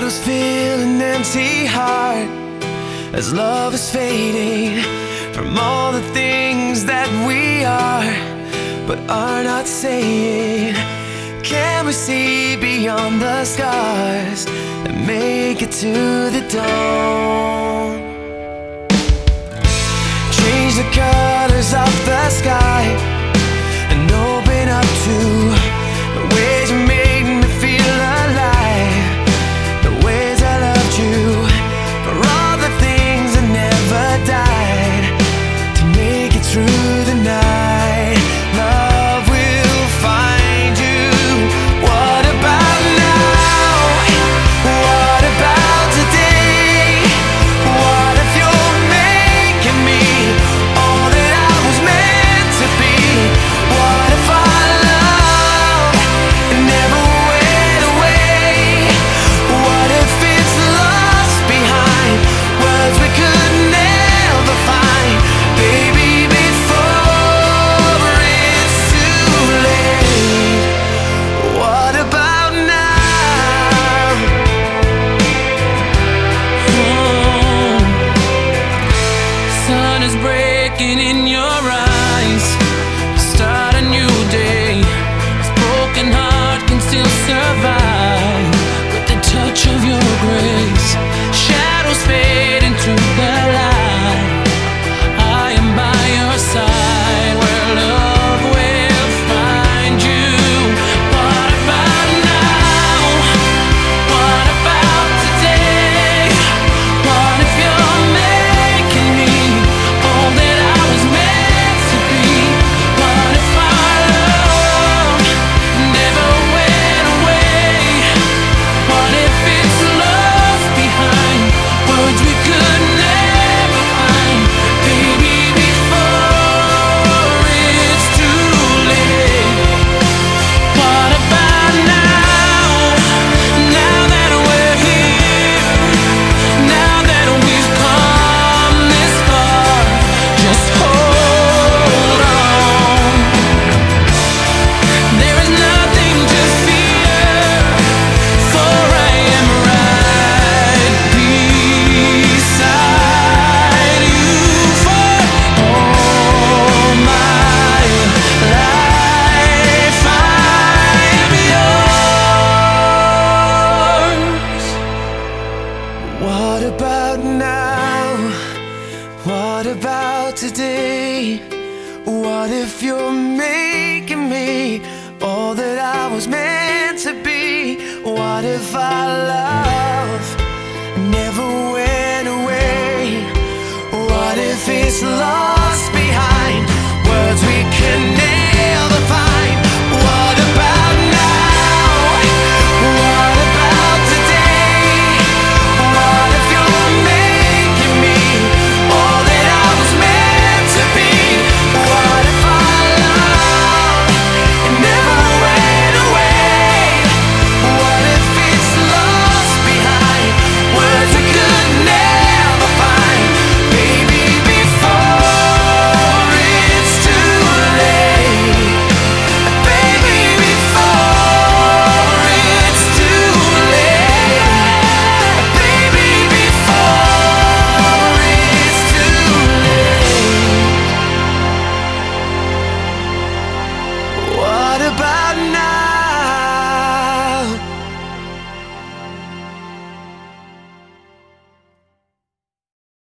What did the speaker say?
shadows fill an empty heart as love is fading from all the things that we are but are not saying. Can we see beyond the scars and make it to the dawn? Change the colors of the sky and open up to the ways you made me feel alive, the ways I loved you, for all the things that never died, to make it through the night. Love will find you. What about now? What about today? What if you're making me all that I was meant to be? What if our love never went away? What if it's lost behind words we could never find? Baby, before it's too late. What about now? Sun is breaking in your eyes. Start a new day. This broken heart can still survive with the touch of your grace. Shadows fade into the light. I am by your side where love will find you. What about now? What about today? What if you're making me all that I was meant to be? What if our love never went away? What if it's lost behind words we could never find? Baby, before it's too late. What about now? Now that we're here, now that we've come this far, just hold on. There is nothing to fear, for I am right beside you for all my life. I am yours. What about now? What about today? What if you're making me all that I was meant to be? What if our love never went away? What if it's lost